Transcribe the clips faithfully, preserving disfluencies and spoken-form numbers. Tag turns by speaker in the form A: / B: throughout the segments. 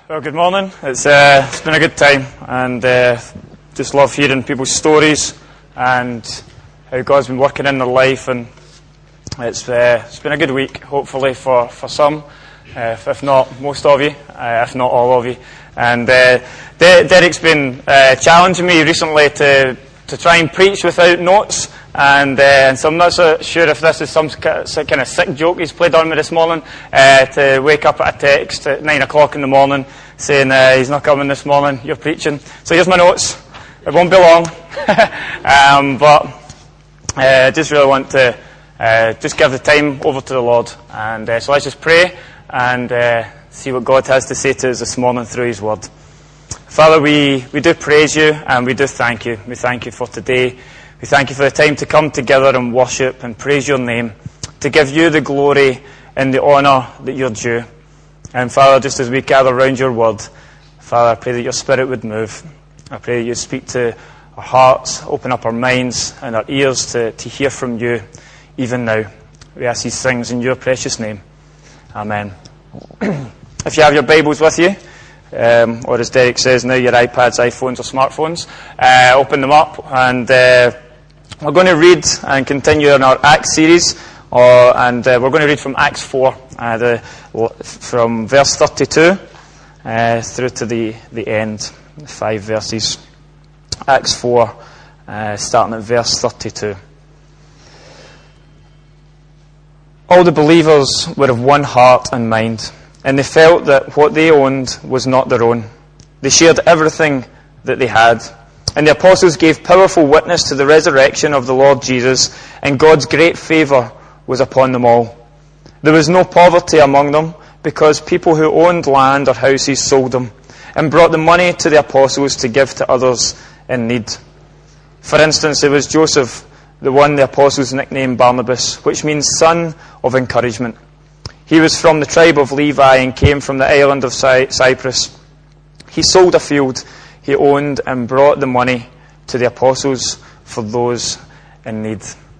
A: Well, good morning. It's uh, it's been a good time, and uh, just love hearing people's stories and how God's been working in their life. And it's uh, it's been a good week, hopefully for for some, uh, if not most of you, uh, if not all of you. And uh, De- Derek's been uh, challenging me recently to to try and preach without notes. And, uh, and so I'm not so sure if this is some kind of sick joke he's played on me this morning, uh, to wake up at a text at nine o'clock in the morning saying uh, he's not coming this morning, you're preaching. So here's my notes. It won't be long. um, but I uh, just really want to uh, just give the time over to the Lord. And uh, so let's just pray and uh, see what God has to say to us this morning through His Word. Father, we, we do praise You and we do thank You. We thank You for today. We thank You for the time to come together and worship and praise Your name, to give You the glory and the honour that You're due. And Father, just as we gather around Your word, Father, I pray that Your Spirit would move. I pray that You speak to our hearts, open up our minds and our ears to, to hear from You even now. We ask these things in Your precious name. Amen. If you have your Bibles with you, um, or as Derek says now, your iPads, iPhones or smartphones, uh, open them up and uh, we're going to read and continue in our Acts series, or, and uh, we're going to read from Acts four, uh, the, from verse thirty-two uh, through to the, the end, five verses. Acts four, uh, starting at verse thirty-two. All the believers were of one heart and mind, and they felt that what they owned was not their own. They shared everything that they had. And the apostles gave powerful witness to the resurrection of the Lord Jesus, and God's great favour was upon them all. There was no poverty among them, because people who owned land or houses sold them, and brought the money to the apostles to give to others in need. For instance, it was Joseph, the one the apostles nicknamed Barnabas, which means son of encouragement. He was from the tribe of Levi and came from the island of Cy- Cyprus. He sold a field he owned and brought the money to the apostles for those in need.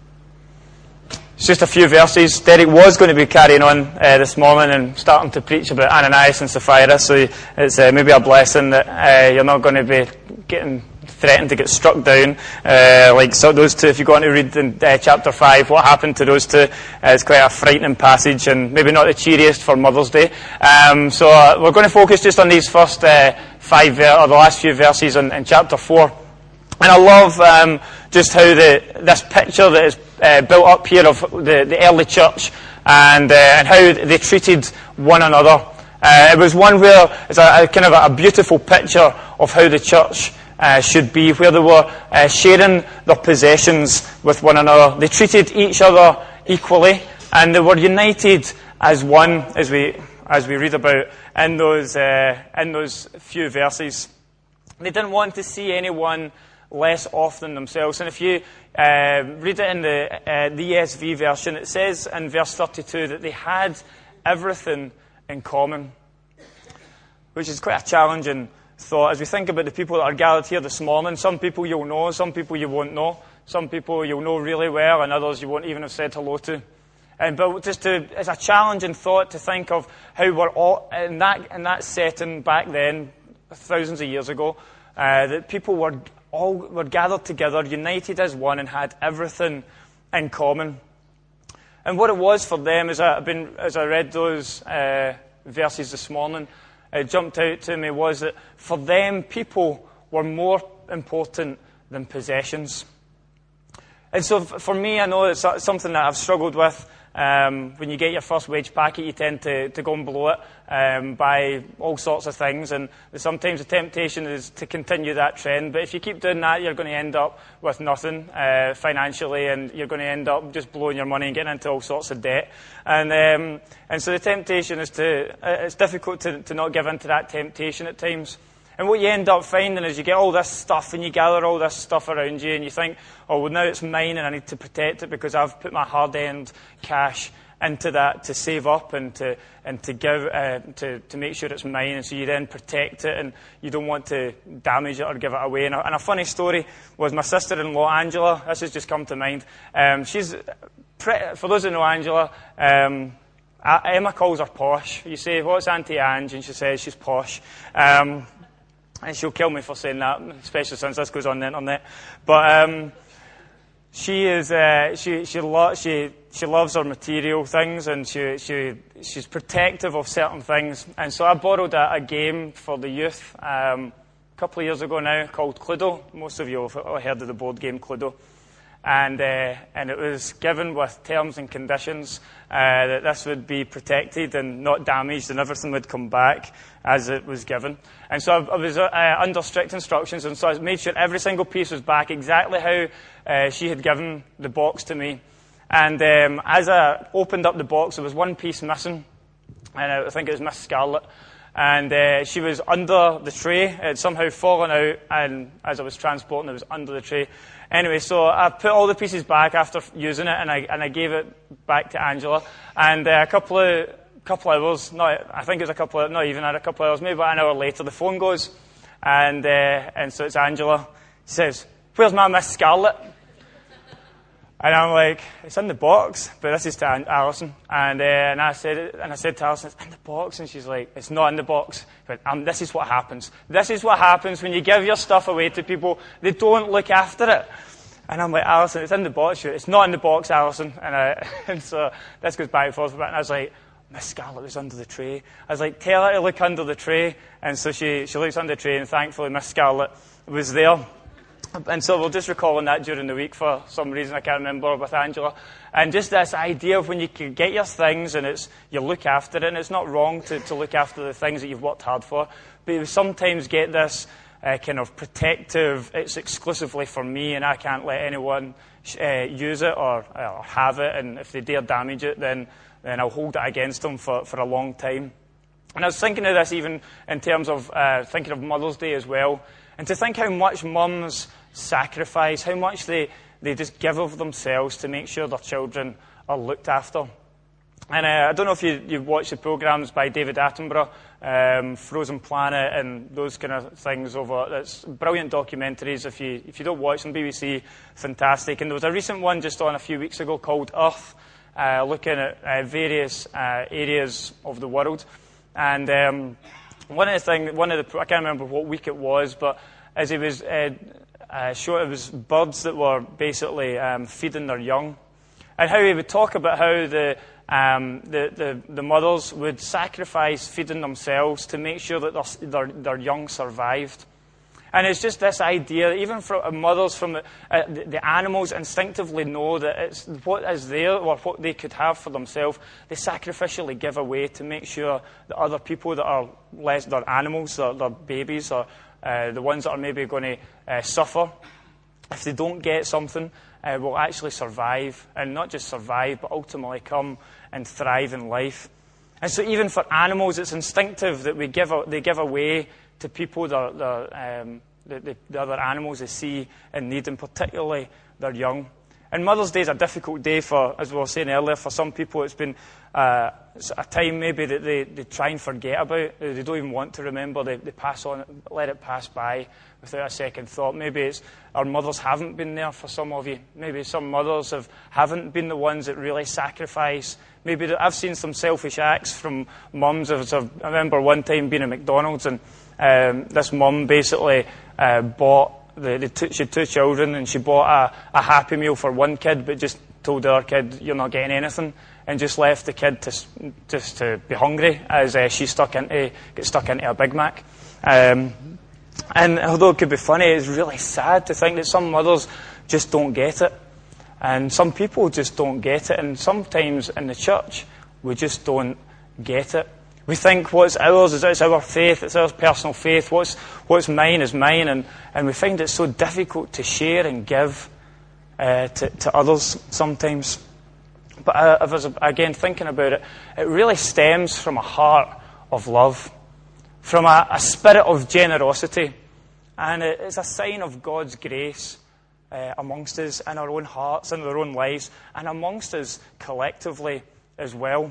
A: It's just a few verses. Derek was going to be carrying on uh, this morning and starting to preach about Ananias and Sapphira, so it's uh, maybe a blessing that uh, you're not going to be getting threatened to get struck down uh, like so those two. If you go on to read in uh, chapter five what happened to those two, uh, it's quite a frightening passage and maybe not the cheeriest for Mother's Day. Um, so uh, we're going to focus just on these first uh, five ver- or the last few verses in, in chapter four. And I love um, just how the this picture that is uh, built up here of the, the early church and uh, and how they treated one another. Uh, it was one where it's a, a kind of a, a beautiful picture of how the church Uh, should be, where they were uh, sharing their possessions with one another. They treated each other equally, and they were united as one, as we as we read about in those uh, in those few verses. They didn't want to see anyone less off than themselves. And if you uh, read it in the uh, the E S V version, it says in verse thirty-two that they had everything in common, which is quite a challenging thought as we think about the people that are gathered here this morning. Some people you'll know, some people you won't know, some people you'll know really well, and others you won't even have said hello to. And but just to, it's a challenging thought to think of how we're all in that in that setting back then, thousands of years ago, uh, that people were all were gathered together, united as one, and had everything in common. And what it was for them, as I've been as I read those uh, verses this morning, it jumped out to me was that for them, people were more important than possessions. And so for me, I know it's something that I've struggled with. Um, when you get your first wage packet, you tend to, to go and blow it, um, buy all sorts of things. And sometimes the temptation is to continue that trend. But if you keep doing that, you're going to end up with nothing uh, financially, and you're going to end up just blowing your money and getting into all sorts of debt. And um, and so the temptation is to, uh, it's difficult to, to not give in to that temptation at times. And what you end up finding is you get all this stuff and you gather all this stuff around you and you think, oh, well, now it's mine and I need to protect it because I've put my hard-earned cash into that to save up and to and to give uh, to to make sure it's mine. And so you then protect it and you don't want to damage it or give it away. And a, and a funny story was my sister-in-law, Angela. This has just come to mind. Um, she's, pre- for those who know Angela, um, Uh, Emma calls her posh. You say, what's Auntie Ange? And she says she's posh. Um, and she'll kill me for saying that, especially since this goes on the internet. But um, she is uh, she she, lo- she she loves her material things, and she she she's protective of certain things. And so I borrowed a, a game for the youth um, a couple of years ago now called Cluedo. Most of you have heard of the board game Cluedo. And uh, and it was given with terms and conditions uh, that this would be protected and not damaged, and everything would come back as it was given. And so I, I was uh, under strict instructions, and so I made sure every single piece was back exactly how uh, she had given the box to me. And um, as I opened up the box, there was one piece missing, and I think it was Miss Scarlet. And uh, she was under the tray. It had somehow fallen out, and as I was transporting, it was under the tray. Anyway, so I put all the pieces back after using it, and I and I gave it back to Angela. And uh, a couple of couple of hours, no, I think it was a couple of, not even a couple of hours, maybe about an hour later, the phone goes, and uh, and so it's Angela. She says, "Where's my Miss Scarlet?" And I'm like, "It's in the box," but this is to Alison. And uh, and I said, and I said to Alison, "It's in the box," and she's like, "It's not in the box." But um, this is what happens. This is what happens when you give your stuff away to people. They don't look after it. And I'm like, "Alison, it's in the box." It's not in the box, Alison. And I, and so this goes back and forth a bit. And I was like, "Miss Scarlet was under the tray." I was like, "Tell her to look under the tray." And so she she looks under the tray, and thankfully Miss Scarlet was there. And so we're just recalling that during the week for some reason I can't remember with Angela. And just this idea of when you can get your things and it's you look after it, and it's not wrong to, to look after the things that you've worked hard for, but you sometimes get this uh, kind of protective, it's exclusively for me and I can't let anyone uh, use it or, or have it, and if they dare damage it, then, then I'll hold it against them for, for a long time. And I was thinking of this even in terms of uh, thinking of Mother's Day as well, and to think how much mums sacrifice, how much they, they just give of themselves to make sure their children are looked after. And uh, I don't know if you, you've watched the programmes by David Attenborough, um, Frozen Planet and those kind of things over. It's brilliant documentaries. If you if you don't watch them, B B C, fantastic. And there was a recent one just on a few weeks ago called Earth, uh, looking at uh, various uh, areas of the world. And um, one of the things, one of the, I can't remember what week it was, but as it was uh, uh, showing, it was birds that were basically um, feeding their young, and how he would talk about how the um, the, the the mothers would sacrifice feeding themselves to make sure that their their, their young survived. And it's just this idea, even from mothers, from the, uh, the, the animals instinctively know that it's what is there or what they could have for themselves, they sacrificially give away to make sure that other people that are less, they're animals, they're, they're babies, or uh, the ones that are maybe going to uh, suffer, if they don't get something, uh, will actually survive. And not just survive, but ultimately come and thrive in life. And so even for animals, it's instinctive that we give a, they give away to people, the, the, um, the, the, the other animals they see in need, and particularly their young. And Mother's Day is a difficult day for, as we were saying earlier, for some people it's been uh, it's a time maybe that they, they try and forget about. They don't even want to remember. They, they pass on, let it pass by without a second thought. Maybe it's our mothers haven't been there for some of you. Maybe some mothers have, haven't been the ones that really sacrifice. Maybe I've seen some selfish acts from mums. I remember one time being at McDonald's, and um, this mum basically uh, bought, the, the two, she had two children, and she bought a, a Happy Meal for one kid, but just told the other kid, "You're not getting anything," and just left the kid to just to be hungry as uh, she stuck into get stuck into a Big Mac. Um, and although it could be funny, it's really sad to think that some mothers just don't get it. And some people just don't get it. And sometimes in the church, we just don't get it. We think what's ours is it's our faith, it's our personal faith. What's what's mine is mine. And, and we find it so difficult to share and give uh, to, to others sometimes. But uh, if I was, again, thinking about it, it really stems from a heart of love, from a, a spirit of generosity. And it, it's a sign of God's grace Uh, amongst us in our own hearts, in our own lives, and amongst us collectively as well.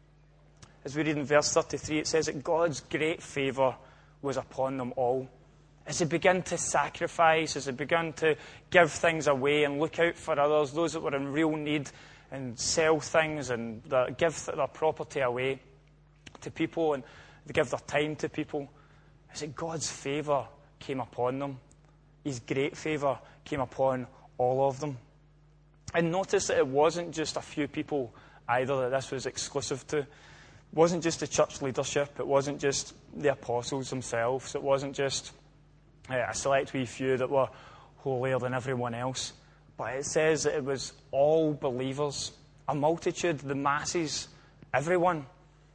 A: As we read in verse thirty-three, it says that God's great favour was upon them all. As they began to sacrifice, as they began to give things away and look out for others, those that were in real need, and sell things and their, give their property away to people and they give their time to people, is that God's favour came upon them. His great favour came upon all of them. And notice that it wasn't just a few people either that this was exclusive to. It wasn't just the church leadership. It wasn't just the apostles themselves. It wasn't just uh, a select wee few that were holier than everyone else. But it says that it was all believers, a multitude, the masses, everyone.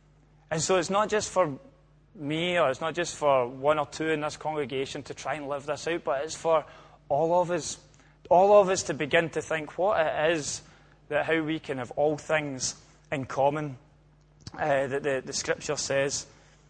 A: And so it's not just for me or it's not just for one or two in this congregation to try and live this out, but it's for all of us. All of us to begin to think what it is that how we can have all things in common. Uh, that the, the scripture says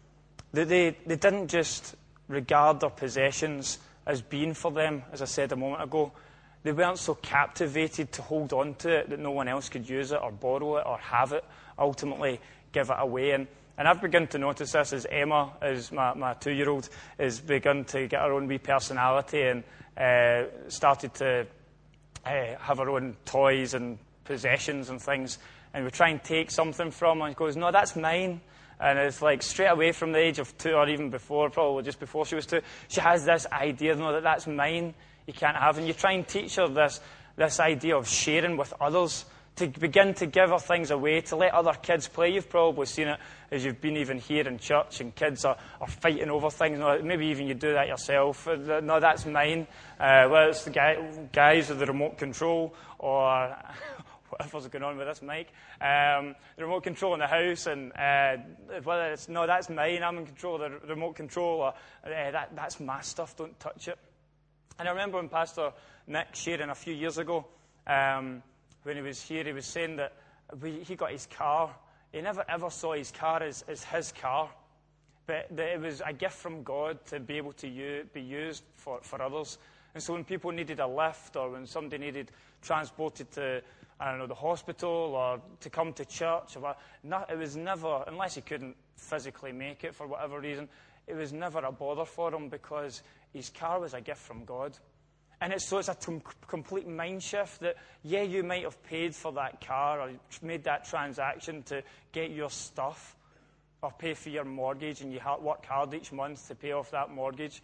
A: that they, they didn't just regard their possessions as being for them, as I said a moment ago. They weren't so captivated to hold on to it that no one else could use it or borrow it or have it, ultimately give it away. And, and I've begun to notice this as Emma, as my, my two-year-old, has begun to get her own wee personality and uh, started to uh, have her own toys and possessions and things. And we try and take something from her and she goes, no, that's mine. And it's like straight away from the age of two or even before, probably just before she was two, she has this idea, no, that that's mine, you can't have. And you try and teach her this, this idea of sharing with others, to begin to give her things away, to let other kids play. You've probably seen it as you've been even here in church and kids are, are fighting over things. No, maybe even you do that yourself. No, that's mine. Uh, whether it's the guy, guys with the remote control or whatever's going on with this mic, um, the remote control in the house, and uh, whether it's, no, that's mine, I'm in control of the remote control, or uh, that, that's my stuff, don't touch it. And I remember when Pastor Nick sharing a few years ago, um, when he was here, he was saying that we, he got his car. He never ever saw his car as, as his car, but that it was a gift from God to be able to use, be used for, for others. And so when people needed a lift or when somebody needed transported to, I don't know, the hospital or to come to church, or not, it was never, unless he couldn't physically make it for whatever reason, it was never a bother for him because his car was a gift from God. And it's, so it's a t- complete mind shift that, yeah, you might have paid for that car or made that transaction to get your stuff or pay for your mortgage, and you ha- work hard each month to pay off that mortgage,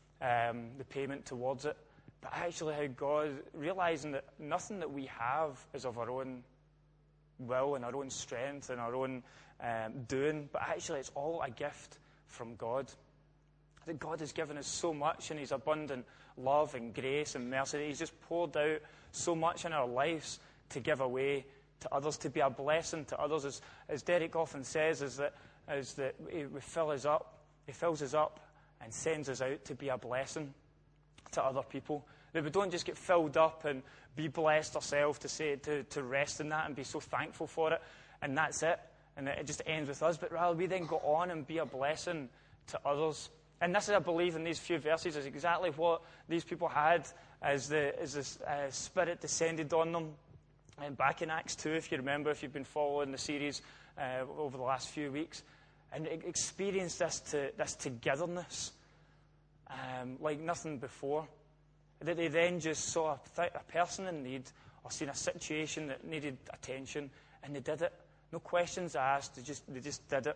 A: um, the payment towards it. But actually how God, realizing that nothing that we have is of our own will and our own strength and our own um, doing, but actually it's all a gift from God. That God has given us so much in his abundant love and grace and mercy. He's just poured out so much in our lives to give away to others, to be a blessing to others. As, as Derek often says, is that, is that we fill us up, he fills us up and sends us out to be a blessing to other people. That we don't just get filled up and be blessed ourselves to say to, to rest in that and be so thankful for it, and that's it, and it just ends with us, but rather we then go on and be a blessing to others. And this is, I believe, in these few verses is exactly what these people had as the as the uh, Spirit descended on them. And back in Acts two, if you remember, if you've been following the series uh, over the last few weeks, and experienced this to, this togetherness um, like nothing before. That they then just saw a, th- a person in need or seen a situation that needed attention, and they did it. No questions asked. They just they just did it.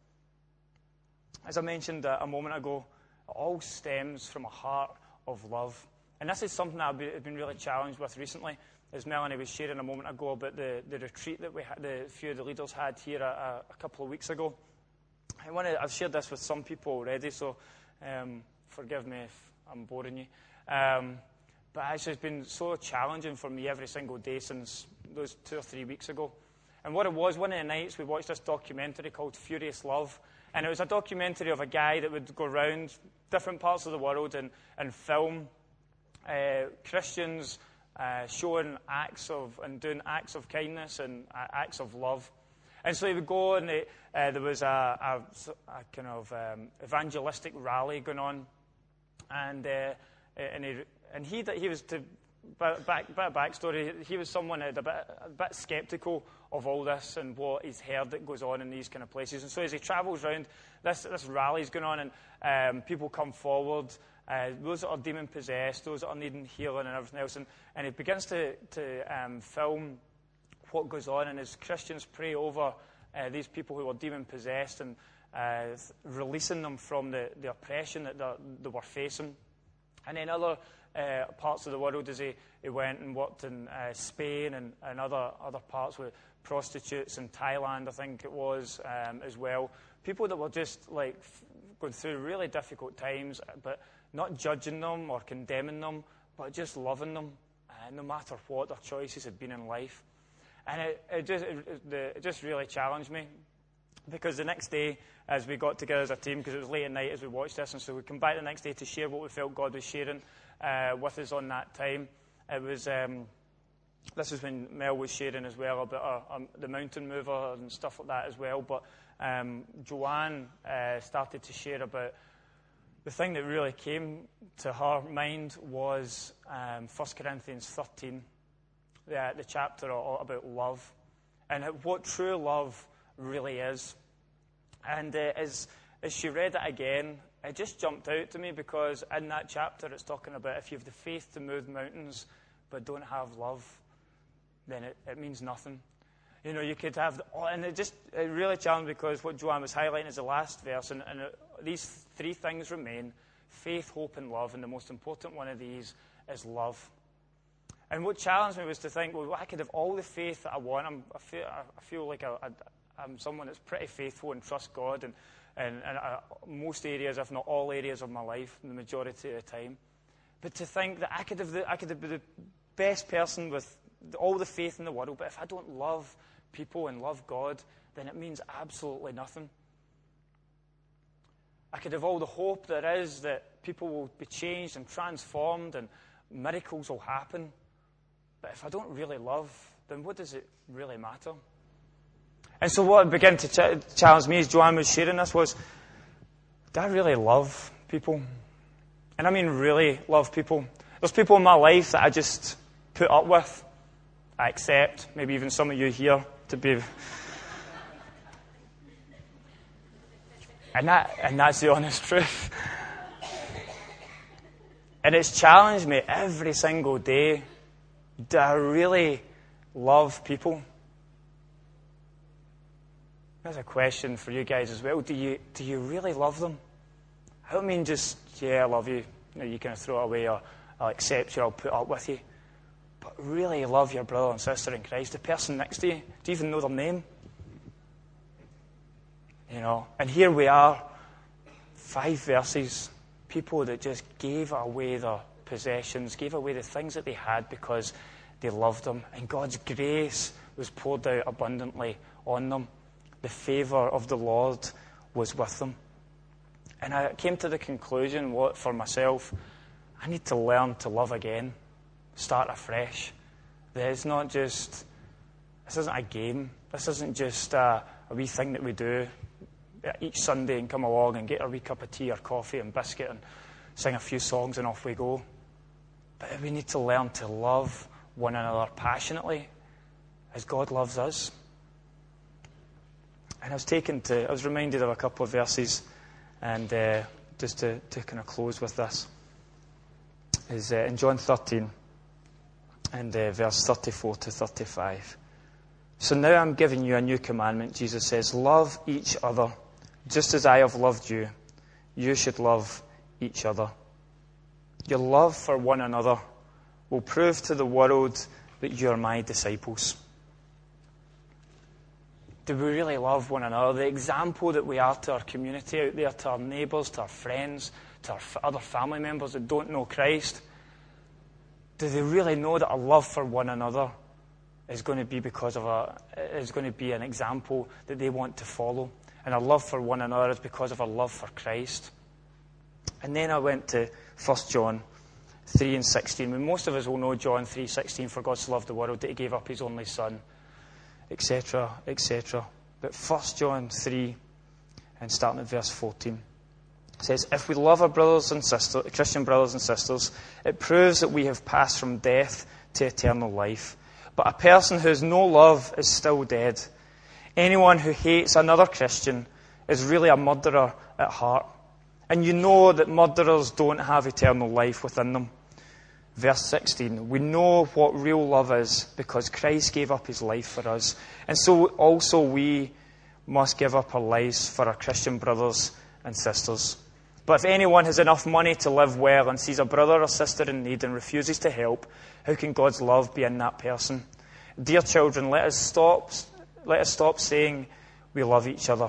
A: As I mentioned a moment ago, it all stems from a heart of love. And this is something I've been really challenged with recently, as Melanie was sharing a moment ago about the, the retreat that we had, the few of the leaders had here a, a couple of weeks ago. I want to, I've shared this with some people already, so um, forgive me if I'm boring you. Um, but actually it's been so challenging for me every single day since those two or three weeks ago. And what it was, one of the nights we watched this documentary called Furious Love. And it was a documentary of a guy that would go around different parts of the world and, and film uh, Christians uh, showing acts of, and doing acts of kindness and uh, acts of love. And so he would go and it, uh, there was a, a, a kind of um, evangelistic rally going on. And uh, and he, and he, he was, to back, back, bit of backstory, he was someone that a bit, a bit sceptical of all this and what he's heard that goes on in these kind of places. And so as he travels around, this, this rally's going on, and um, people come forward, uh, those that are demon-possessed, those that are needing healing and everything else, and, and he begins to, to um, film what goes on. And as Christians pray over uh, these people who were demon-possessed and uh, releasing them from the, the oppression that they were facing. And then other uh, parts of the world, as he, he went and worked in uh, Spain and, and other, other parts with prostitutes in Thailand, I think it was, um, as well. People that were just like f- going through really difficult times, but not judging them or condemning them, but just loving them, uh, no matter what their choices had been in life. And it, it, just, it, it just really challenged me, because the next day, as we got together as a team, because it was late at night as we watched this, and so we come back the next day to share what we felt God was sharing uh, with us on that time. It was um, this was when Mel was sharing as well about uh, um, the mountain mover and stuff like that as well. But um, Joanne uh, started to share about the thing that really came to her mind was um, First Corinthians thirteen, the, the chapter about love, and what true love really is. And uh, as, as she read it again, it just jumped out to me, because in that chapter it's talking about if you have the faith to move mountains but don't have love, then it, it means nothing. You know, you could have, the, oh, and it just it really challenged me, because what Joanne was highlighting is the last verse, and, and it, these three things remain: faith, hope, and love, and the most important one of these is love. And what challenged me was to think, well, I could have all the faith that I want. I'm, I feel, I feel like I, I, I'm someone that's pretty faithful and trusts God in, in, in uh, most areas, if not all areas of my life, the majority of the time. But to think that I could have, the, I could have been the best person with all the faith in the world, but if I don't love people and love God, then it means absolutely nothing. I could have all the hope there is that people will be changed and transformed and miracles will happen. But if I don't really love, then what does it really matter? And so what began to ch- challenge me as Joanne was sharing this was, do I really love people? And I mean really love people. There's people in my life that I just put up with, I accept, maybe even some of you here to be... And that and that's the honest truth. And it's challenged me every single day. Do I really love people? That's a question for you guys as well. Do you do you really love them? I don't mean just, yeah, I love you. You know, you kind of throw it away, or I'll accept you, I'll put up with you. But really love your brother and sister in Christ, the person next to you. Do you even know their name? You know, and here we are, five verses, people that just gave away their possessions, gave away the things that they had because they loved them. And God's grace was poured out abundantly on them. The favour of the Lord was with them. And I came to the conclusion, what for myself, I need to learn to love again, start afresh. That it's not just, this isn't a game, this isn't just a, a wee thing that we do each Sunday and come along and get a wee cup of tea or coffee and biscuit and sing a few songs and off we go. But we need to learn to love one another passionately as God loves us. And I was taken to, I was reminded of a couple of verses, and uh, just to, to kind of close with this, is uh, in John thirteen, and uh, verse thirty-four to thirty-five. So now I'm giving you a new commandment, Jesus says, love each other. Just as I have loved you, you should love each other. Your love for one another will prove to the world that you are my disciples. Do we really love one another? The example that we are to our community out there, to our neighbours, to our friends, to our other family members that don't know Christ, do they really know that our love for one another is going to be because of a, is going to be an example that they want to follow? And our love for one another is because of our love for Christ. And then I went to First John three and sixteen. When most of us will know John three sixteen, for God so loved the world that he gave up his only son, et cetera, et cetera. But First John three, and starting at verse fourteen, it says, if we love our brothers and sisters, Christian brothers and sisters, it proves that we have passed from death to eternal life. But a person who has no love is still dead. Anyone who hates another Christian is really a murderer at heart. And you know that murderers don't have eternal life within them. Verse sixteen, we know what real love is because Christ gave up his life for us. And so also we must give up our lives for our Christian brothers and sisters. But if anyone has enough money to live well and sees a brother or sister in need and refuses to help, how can God's love be in that person? Dear children, let us stop, let us stop saying we love each other.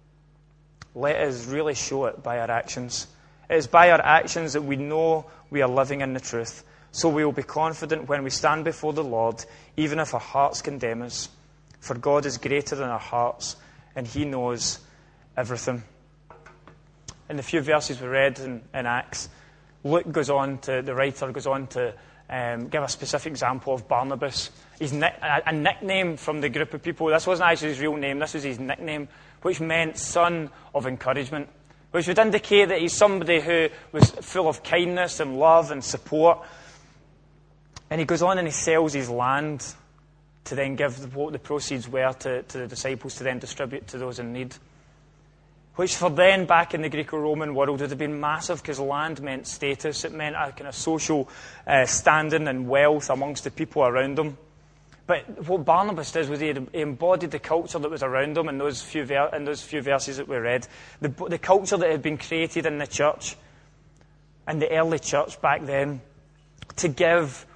A: Let us really show it by our actions. It is by our actions that we know we are living in the truth. So we will be confident when we stand before the Lord, even if our hearts condemn us. For God is greater than our hearts, and he knows everything. In the few verses we read in, in Acts, Luke goes on to, the writer goes on to um, give a specific example of Barnabas. His ni- a, a nickname from the group of people. This wasn't actually his real name, this was his nickname, which meant son of encouragement, which would indicate that he's somebody who was full of kindness and love and support. And he goes on and he sells his land to then give what the proceeds were to, to the disciples to then distribute to those in need. Which for then, back in the Greco-Roman world, would have been massive because land meant status. It meant a kind of social uh, standing and wealth amongst the people around them. But what Barnabas did was he embodied the culture that was around him in those few, ver- in those few verses that we read. The, the culture that had been created in the church, in the early church back then, to give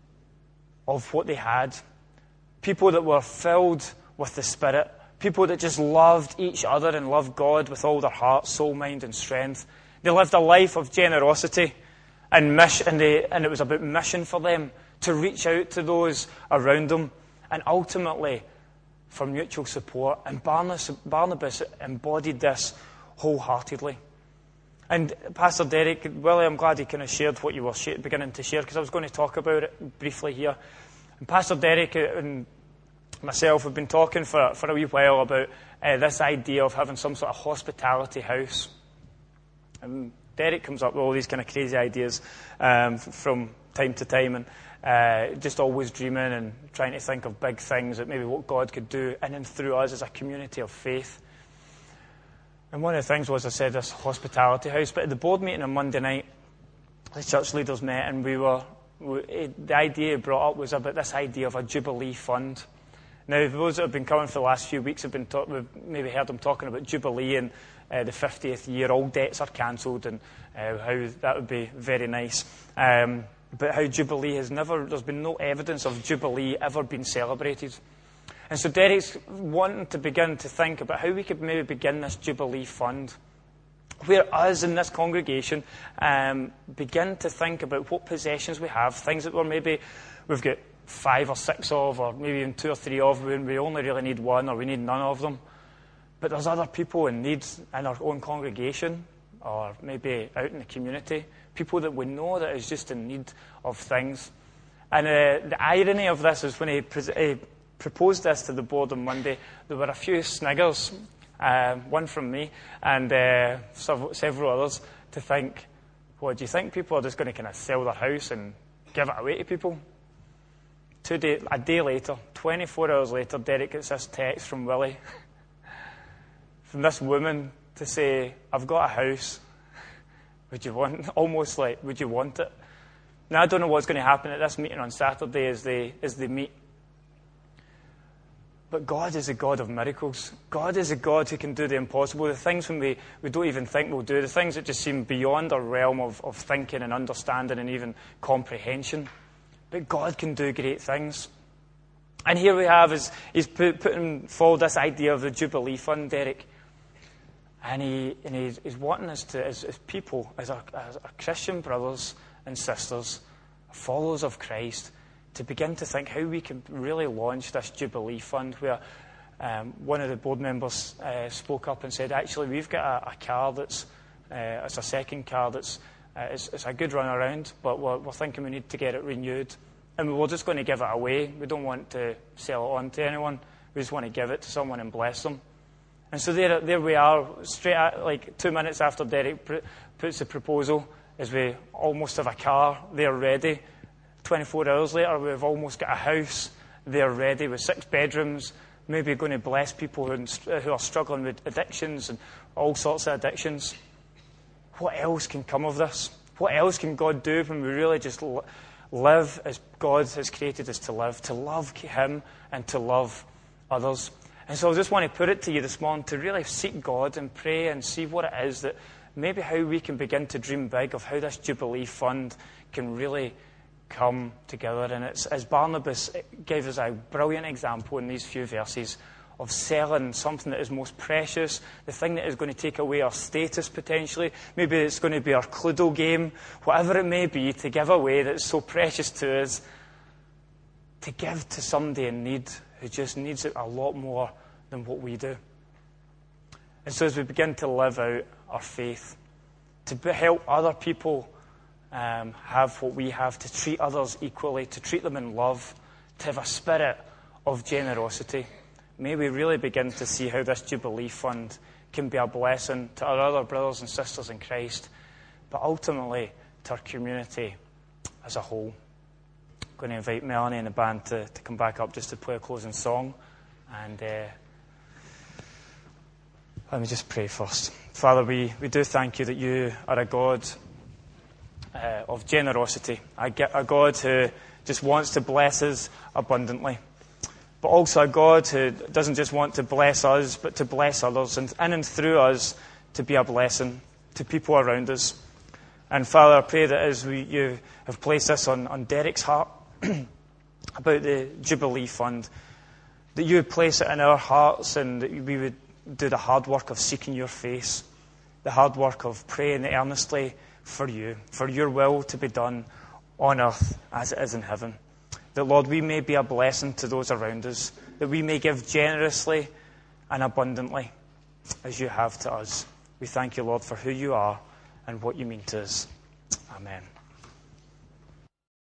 A: of what they had. People that were filled with the Spirit. People that just loved each other and loved God with all their heart, soul, mind, and strength. They lived a life of generosity and mission, and, they, and it was about mission for them to reach out to those around them, and ultimately for mutual support. And Barnabas, Barnabas embodied this wholeheartedly. And Pastor Derek, Willie, I'm glad he kind of shared what you were sh- beginning to share, because I was going to talk about it briefly here. And Pastor Derek and myself have been talking for, for a wee while about uh, this idea of having some sort of hospitality house. And Derek comes up with all these kind of crazy ideas um, from time to time, and uh, just always dreaming and trying to think of big things that maybe what God could do in and through us as a community of faith. And one of the things was, I said, this hospitality house. But at the board meeting on Monday night, the church leaders met, and we were we, the idea brought up was about this idea of a Jubilee fund. Now, those that have been coming for the last few weeks have been talk, we've maybe heard them talking about Jubilee and uh, the fiftieth year, all debts are cancelled, and uh, how that would be very nice. Um, but how Jubilee has never, there's been no evidence of Jubilee ever being celebrated. And so Derek's wanting to begin to think about how we could maybe begin this Jubilee fund, where us in this congregation um, begin to think about what possessions we have, things that we're maybe, we've got five or six of, or maybe even two or three of, when we only really need one or we need none of them. But there's other people in need in our own congregation, or maybe out in the community, people that we know that is just in need of things. And uh, the irony of this is when he, pre- he proposed this to the board on Monday, there were a few sniggers, uh, one from me and uh, several others, to think, well, do you think people are just going to kind of sell their house and give it away to people? Two day, a day later, twenty-four hours later, Derek gets this text from Willie, from this woman, to say, I've got a house. Would you want, almost like, would you want it? Now, I don't know what's going to happen at this meeting on Saturday as they, as they meet. But God is a God of miracles. God is a God who can do the impossible, the things when we, we don't even think we'll do, the things that just seem beyond our realm of, of thinking and understanding and even comprehension. But God can do great things. And here we have, is he's put, putting forward this idea of the Jubilee Fund, Derek. And, he, and he's, he's wanting us to, as, as people, as our, as our Christian brothers and sisters, followers of Christ, to begin to think how we can really launch this Jubilee Fund, where um, one of the board members uh, spoke up and said, actually, we've got a, a car that's, uh, it's a second car that's, uh, it's, it's a good run around, but we're, we're thinking we need to get it renewed. And we're just going to give it away. We don't want to sell it on to anyone. We just want to give it to someone and bless them. And so there, there we are, straight at, like two minutes after Derek pr- puts the proposal, as we almost have a car there ready. twenty-four hours later, we've almost got a house there ready with six bedrooms, maybe going to bless people who, who are struggling with addictions and all sorts of addictions. What else can come of this? What else can God do when we really just live as God has created us to live, to love him and to love others. And so I just want to put it to you this morning to really seek God and pray and see what it is that maybe how we can begin to dream big of how this Jubilee Fund can really come together. And it's, as Barnabas gave us a brilliant example in these few verses, of selling something that is most precious, the thing that is going to take away our status potentially. Maybe it's going to be our Cluedo game, whatever it may be, to give away that's so precious to us, to give to somebody in need who just needs it a lot more than what we do. And so as we begin to live out our faith, to be, help other people um, have what we have, to treat others equally, to treat them in love, to have a spirit of generosity, may we really begin to see how this Jubilee Fund can be a blessing to our other brothers and sisters in Christ, but ultimately to our community as a whole. I'm going to invite Melanie and the band to, to come back up just to play a closing song. And uh, let me just pray first. Father, we, we do thank you that you are a God uh, of generosity, a, a God who just wants to bless us abundantly, but also a God who doesn't just want to bless us, but to bless others, and in and through us to be a blessing to people around us. And Father, I pray that as we, you have placed this on, on Derek's heart about the Jubilee Fund, that you would place it in our hearts and that we would do the hard work of seeking your face, the hard work of praying earnestly for you, for your will to be done on earth as it is in heaven. That, Lord, we may be a blessing to those around us, that we may give generously and abundantly as you have to us. We thank you, Lord, for who you are and what you mean to us. Amen.